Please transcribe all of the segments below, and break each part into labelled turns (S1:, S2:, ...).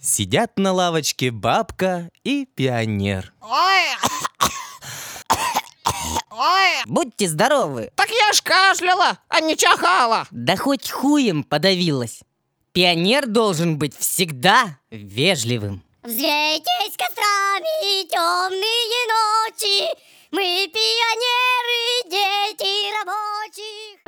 S1: Сидят на лавочке бабка и пионер.
S2: Будьте здоровы.
S3: Так я ж кашляла, а не чихала.
S2: Да хоть хуем подавилась. Пионер должен быть всегда вежливым.
S4: Взвейтесь кострами темные ночи, мы пионеры, дети рабочих.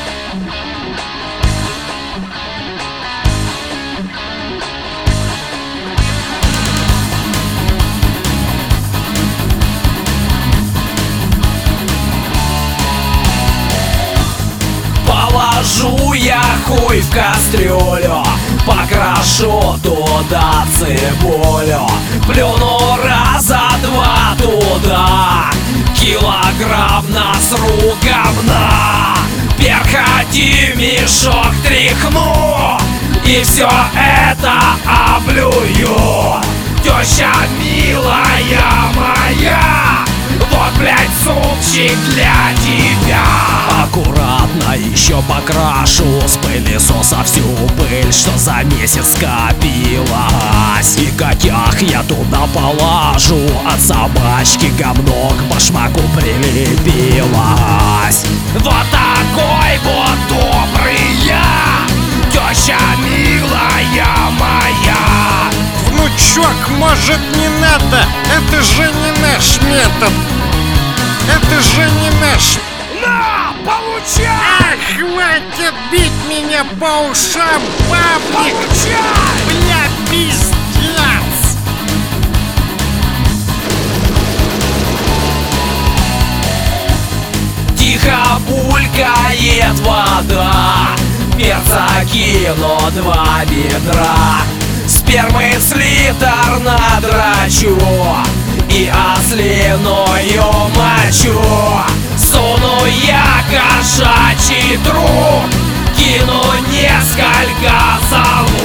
S5: Положу я хуй в кастрюлю, покрашу туда цибулю, плюну раза два туда, килограмм насру говна, перхоти мешок тряхну и все это облюю. Теща милая моя, вот, блядь, супчик для тебя. Аккуратно еще покрашу с пылесоса всю пыль, что за месяц скопилась. И котях я туда положу, от собачки говно к башмаку прилепилось. Вот такой вот добрый я, теща милая моя.
S6: Внучок, может, не надо? Это же не наш метод. Это же не наш.
S5: На, получай!
S6: Ах, хватит бить меня по ушам, бабник! Бля, пиздец!
S5: Тихо булькает вода, перца кину 2 ведра, спермы с литр надрачу и ослиную мочу. Суну я кошачий труп, кину несколько залу.